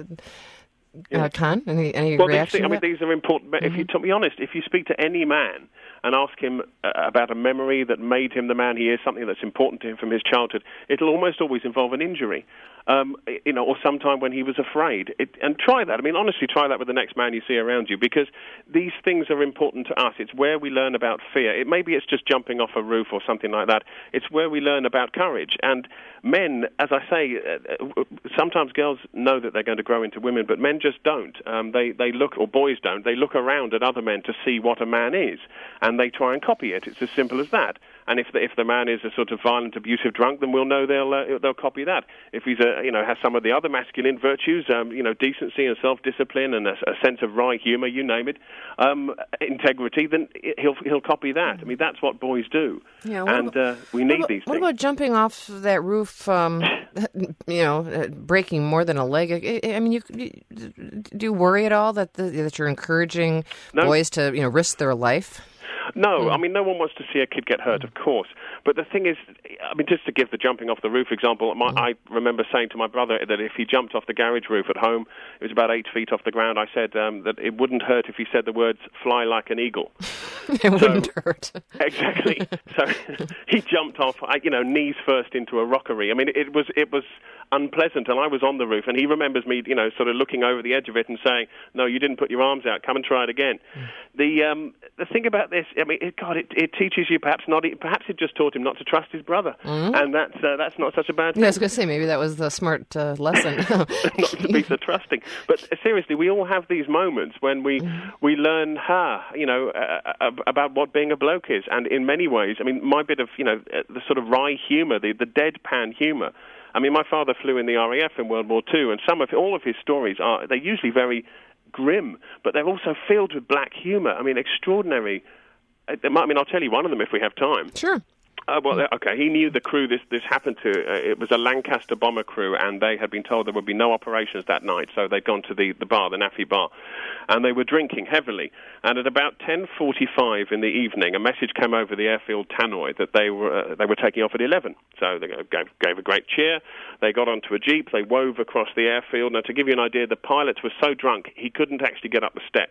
A: Uh, Con, any, any
B: well,
A: reaction?
B: These, I mean, these are important. But mm-hmm. if you, to be honest, if you speak to any man and ask him uh, about a memory that made him the man he is, something that's important to him from his childhood, it'll almost always involve an injury, um, you know, or sometime when he was afraid. It, and try that. I mean, honestly, try that with the next man you see around you, because these things are important to us. It's where we learn about fear. It maybe it's just jumping off a roof or something like that. It's where we learn about courage. And men, as I say, uh, sometimes girls know that they're going to grow into women, but men just don't. Um, they they look, or boys don't. They look around at other men to see what a man is, and they try and copy it. It's as simple as that. And if the, if the man is a sort of violent, abusive drunk, then we'll know they'll uh, they'll copy that. If he's a you know has some of the other masculine virtues, um, you know decency and self-discipline and a, a sense of wry humor, you name it, um, integrity, then he'll he'll copy that. I mean, that's what boys do. Yeah, and
A: about,
B: uh, we need
A: about,
B: these things.
A: What about jumping off that roof? Um, you know, uh, breaking more than a leg. I, I mean, you, you do you worry at all that the, that you're encouraging no. boys to you know risk their life?
B: No, mm. I mean, no one wants to see a kid get hurt, of course. But the thing is, I mean, just to give the jumping off the roof example, my, mm. I remember saying to my brother that if he jumped off the garage roof at home, it was about eight feet off the ground, I said um, that it wouldn't hurt if he said the words, "fly like an eagle."
A: It so, wouldn't hurt.
B: Exactly. So he jumped off, you know, knees first into a rockery. I mean, it was it was unpleasant, and I was on the roof, and he remembers me, you know, sort of looking over the edge of it and saying, "No, you didn't put your arms out. Come and try it again." Mm. The um, the thing about this, I mean, it, God, it, it teaches you perhaps not. Perhaps it just taught him not to trust his brother, mm-hmm. and that's uh, that's not such a bad thing.
A: Yeah, I was going to say maybe that was the smart uh, lesson,
B: not to be so trusting. But uh, seriously, we all have these moments when we mm-hmm. we learn, ha, you know, uh, about what being a bloke is, and in many ways, I mean, my bit of you know uh, the sort of wry humour, the the deadpan humour. I mean, my father flew in the R A F in World War Two, and some of all of his stories are they're usually very grim, but they're also filled with black humour. I mean, extraordinary. I mean, I'll tell you one of them if we have time.
A: Sure.
B: Uh, well, okay, he knew the crew this, this happened to. Uh, it was a Lancaster bomber crew, and they had been told there would be no operations that night, so they'd gone to the, the bar, the Naffy bar, and they were drinking heavily. And at about ten forty-five in the evening, a message came over the airfield tannoy that they were uh, they were taking off at eleven. So they gave, gave a great cheer. They got onto a jeep. They wove across the airfield. Now, to give you an idea, the pilot was so drunk he couldn't actually get up the steps. So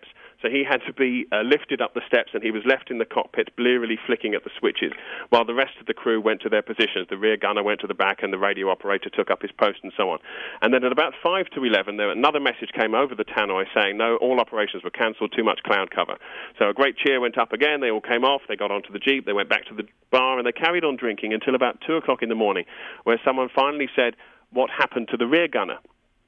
B: So he had to be uh, lifted up the steps, and he was left in the cockpit, blearily flicking at the switches, while the rest of the crew went to their positions. The rear gunner went to the back, and the radio operator took up his post, and so on. And then at about five to eleven, there another message came over the tannoy saying, no, all operations were cancelled, too much cloud cover. So a great cheer went up again. They all came off. They got onto the Jeep. They went back to the bar, and they carried on drinking until about two o'clock in the morning, where someone finally said, what happened to the rear gunner?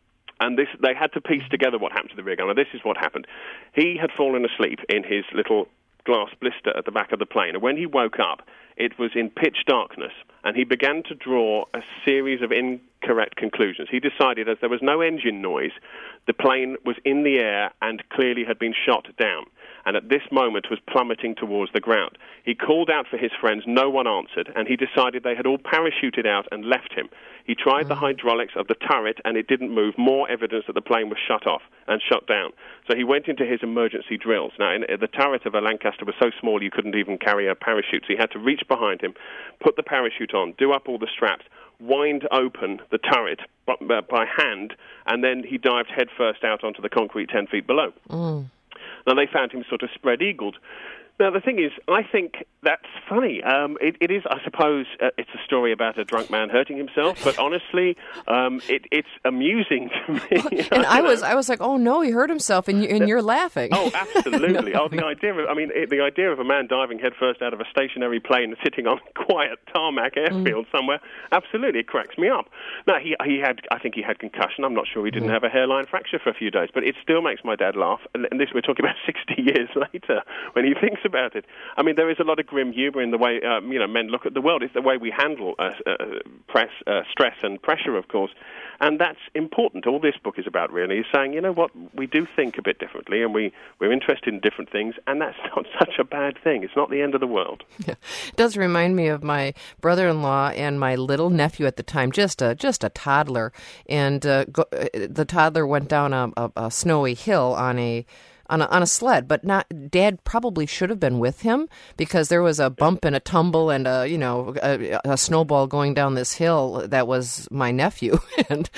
B: And this, they had to piece together what happened to the rear gunner. This is what happened. He had fallen asleep in his little glass blister at the back of the plane. And when he woke up, it was in pitch darkness, and he began to draw a series of incorrect conclusions. He decided, as there was no engine noise, the plane was in the air and clearly had been shot down, and at this moment was plummeting towards the ground. He called out for his friends. No one answered, and he decided they had all parachuted out and left him. He tried mm. the hydraulics of the turret, and it didn't move. More evidence that the plane was shut off and shut down. So he went into his emergency drills. Now, in, the turret of a Lancaster was so small you couldn't even carry a parachute, so he had to reach behind him, put the parachute on, do up all the straps, wind open the turret by, uh, by hand, and then he dived headfirst out onto the concrete ten feet below. Mm. Now, they found him sort of spread-eagled. Now, the thing is, I think that's funny. Um, it, it is, I suppose, uh, it's a story about a drunk man hurting himself, but honestly, um, it, it's amusing to me.
A: And
B: I,
A: I was, I was like, oh no, he hurt himself, and, you, and you're laughing.
B: Oh, absolutely.
A: no,
B: oh, the
A: no.
B: idea of, I mean, it, the idea of a man diving headfirst out of a stationary plane and sitting on a quiet tarmac airfield mm. somewhere, absolutely, it cracks me up. Now, he, he had, I think he had concussion. I'm not sure he didn't mm. have a hairline fracture for a few days, but it still makes my dad laugh. And, and this, we're talking about sixty years later, when he thinks about it. I mean, there is a lot of grim humour in the way um, you know men look at the world. It's the way we handle uh, uh, press, uh, stress and pressure, of course, and that's important. All this book is about, really, is saying, you know what, we do think a bit differently, and we, we're interested in different things, and that's not such a bad thing. It's not the end of the world.
A: Yeah. It does remind me of my brother-in-law and my little nephew at the time, just a just a toddler, and uh, go, the toddler went down a, a, a snowy hill on a On a, on a sled, but not. Dad probably should have been with him because there was a bump and a tumble and a you know a, a snowball going down this hill. That was my nephew, and,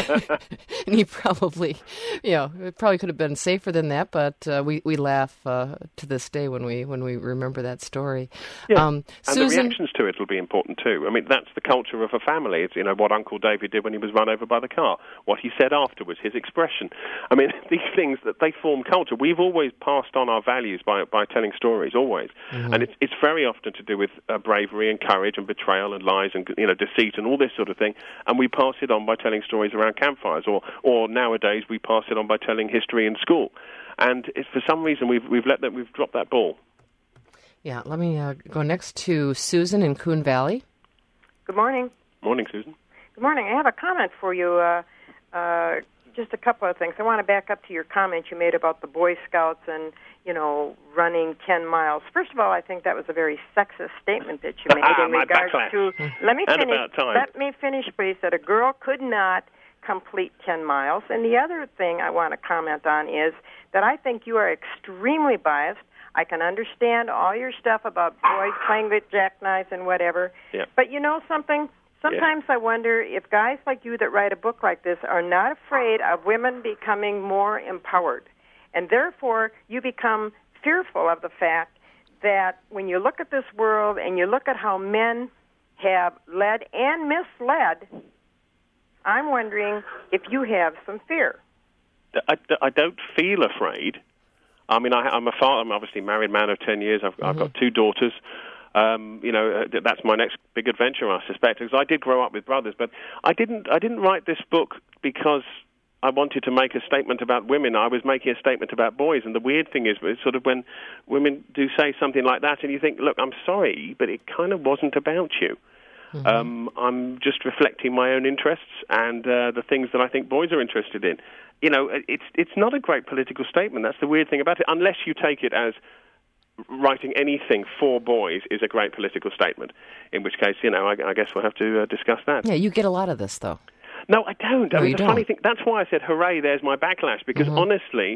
A: and he probably, you know, it probably could have been safer than that. But uh, we we laugh uh, to this day when we when we remember that story.
B: Yeah.
A: Um,
B: and
A: Susan,
B: the reactions to it will be important too. I mean, that's the culture of a family. It's you know what Uncle David did when he was run over by the car, what he said afterwards, his expression. I mean, these things that they form culture. We've always passed on our values by by telling stories, always, mm-hmm. and it's it's very often to do with uh, bravery and courage and betrayal and lies and you know deceit and all this sort of thing, and we pass it on by telling stories around campfires, or or nowadays we pass it on by telling history in school, and it's, for some reason we've we've let that we've dropped that ball.
A: Yeah, let me uh, go next to Susan in Coon Valley.
I: Good morning.
B: Morning, Susan.
I: Good morning. I have a comment for you. Uh, uh, Just a couple of things. I want to back up to your comment you made about the Boy Scouts and, you know, running ten miles. First of all, I think that was a very sexist statement that you made in regards
B: backlash.
I: to... Let me
B: and
I: finish.
B: About time.
I: Let me finish, please. That a girl could not complete ten miles. And the other thing I want to comment on is that I think you are extremely biased. I can understand all your stuff about boys playing with jackknives and whatever.
B: Yeah.
I: But you know something? Sometimes yeah. I wonder if guys like you that write a book like this are not afraid of women becoming more empowered. And therefore, you become fearful of the fact that when you look at this world and you look at how men have led and misled, I'm wondering if you have some fear.
B: I, I don't feel afraid. I mean, I, I'm a father. I'm obviously a married man of ten years. I've, mm-hmm. I've got two daughters. Um, you know, uh, that's my next big adventure, I suspect, because I did grow up with brothers. But I didn't. I didn't write this book because I wanted to make a statement about women. I was making a statement about boys. And the weird thing is, is sort of when women do say something like that, and you think, look, I'm sorry, but it kind of wasn't about you. Mm-hmm. Um, I'm just reflecting my own interests and uh, the things that I think boys are interested in. You know, it's it's not a great political statement. That's the weird thing about it, unless you take it as writing anything for boys is a great political statement, in which case, you know, I, I guess we'll have to uh, discuss that.
A: Yeah, you get a lot of this, though.
B: No, I don't.
A: No,
B: I mean,
A: you
B: the
A: don't.
B: funny thing, that's why I said, hooray, there's my backlash, because mm-hmm. honestly,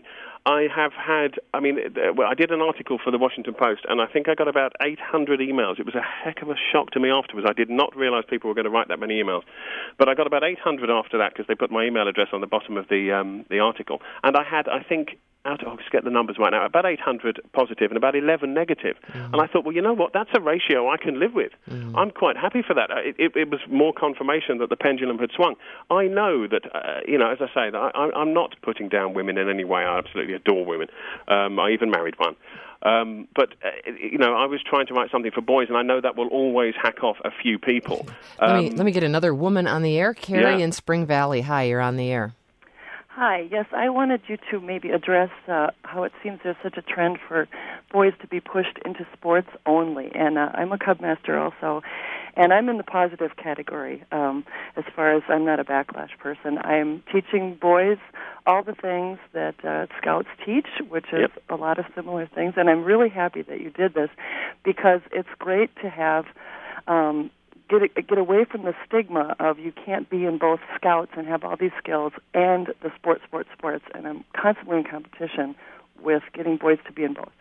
B: I have had, I mean, well, I did an article for the Washington Post, and I think I got about eight hundred emails. It was a heck of a shock to me afterwards. I did not realize people were going to write that many emails. But I got about eight hundred after that because they put my email address on the bottom of the um, the article. And I had, I think, out of, I'll just get the numbers right now, about eight hundred positive and about eleven negative. Mm. And I thought, well, you know what, that's a ratio I can live with. Mm. I'm quite happy for that. It, it, it was more confirmation that the pendulum had swung. I know that, uh, you know, as I say, that I, I'm not putting down women in any way. I absolutely adore women. Um, I even married one. Um, but, uh, you know, I was trying to write something for boys, and I know that will always hack off a few people. Um,
A: let, me, let me get another woman on the air. Carrie
B: yeah.
A: in Spring Valley. Hi, you're on the air.
J: Hi, yes, I wanted you to maybe address uh, how it seems there's such a trend for boys to be pushed into sports only. And uh, I'm a Cub Master also, and I'm in the positive category um, as far as I'm not a backlash person. I'm teaching boys all the things that uh, Scouts teach, which is
B: yep.
J: a lot of similar things, and I'm really happy that you did this because it's great to have um, Get get away from the stigma of you can't be in both Scouts and have all these skills and the sports, sports, sports. And I'm constantly in competition with getting boys to be in both.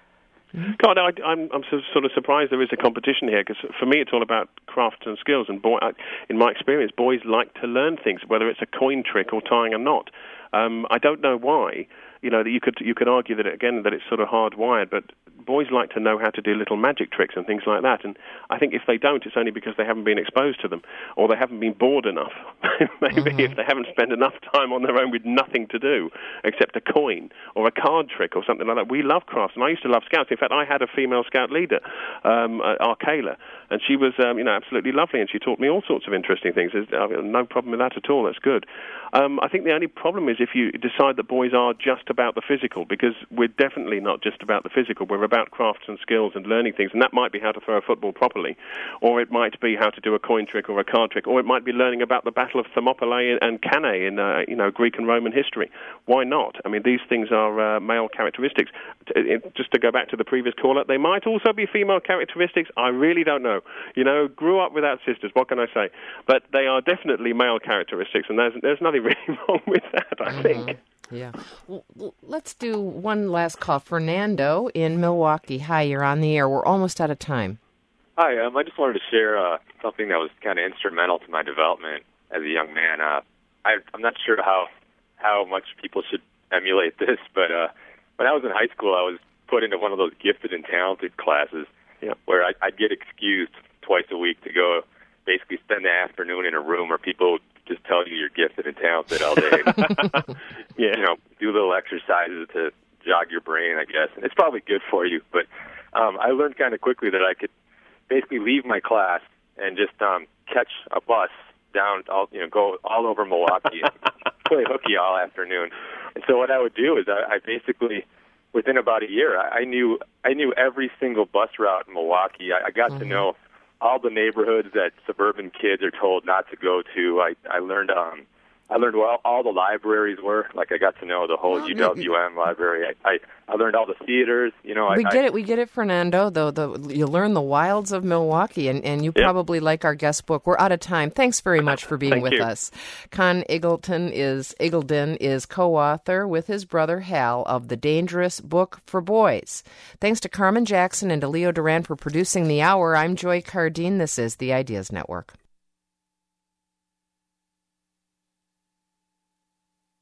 B: God, I, I'm, I'm sort of surprised there is a competition here because for me it's all about crafts and skills. And boy, I, in my experience, boys like to learn things, whether it's a coin trick or tying a knot. Um, I don't know why. You know, that you could you could argue that again that it's sort of hardwired, but boys like to know how to do little magic tricks and things like that. And I think if they don't, it's only because they haven't been exposed to them, or they haven't been bored enough. Maybe mm-hmm. if they haven't spent enough time on their own with nothing to do except a coin or a card trick or something like that. We love crafts, and I used to love Scouts. In fact, I had a female Scout leader, um, Arkayla, and she was um, you know absolutely lovely, and she taught me all sorts of interesting things. There's uh, no problem with that at all. That's good. Um, I think the only problem is if you decide that boys are just about the physical, because we're definitely not just about the physical. We're about crafts and skills and learning things, and that might be how to throw a football properly, or it might be how to do a coin trick or a card trick, or it might be learning about the Battle of Thermopylae and Cannae in uh, you know Greek and Roman history. Why not? I mean, these things are uh, male characteristics. Just to go back to the previous caller, they might also be female characteristics. I really don't know. You know, grew up without sisters. What can I say? But they are definitely male characteristics, and there's there's nothing really wrong with that, I think.
A: Mm-hmm. Yeah. Well, let's do one last call. Fernando in Milwaukee. Hi, you're on the air. We're almost out of time.
K: Hi, um, I just wanted to share uh, something that was kind of instrumental to my development as a young man. Uh, I, I'm not sure how how much people should emulate this, but uh, when I was in high school, I was put into one of those gifted and talented classes yeah. where I, I'd get excused twice a week to go basically spend the afternoon in a room where people just tell you you're gifted and talented all day. yeah. You know, do little exercises to jog your brain, I guess. And it's probably good for you. But um, I learned kind of quickly that I could basically leave my class and just um, catch a bus down, all, you know, go all over Milwaukee and play hooky all afternoon. And so what I would do is I, I basically, within about a year, I, I knew I knew every single bus route in Milwaukee. I, I got mm-hmm. to know all the neighborhoods that suburban kids are told not to go to. I, I learned um, I learned where all, all the libraries were. Like, I got to know the whole U W M library. I, I, I learned all the theaters. You know,
A: we
K: I,
A: get
K: I,
A: it. We get it, Fernando. Though the you learn the wilds of Milwaukee, and, and you yep. probably like our guest book. We're out of time. Thanks very much for being with
B: you.
A: us. Con Eagleton is Eagledon is co-author with his brother Hal of The Dangerous Book for Boys. Thanks to Carmen Jackson and to Leo Duran for producing the hour. I'm Joy Cardine. This is the Ideas Network.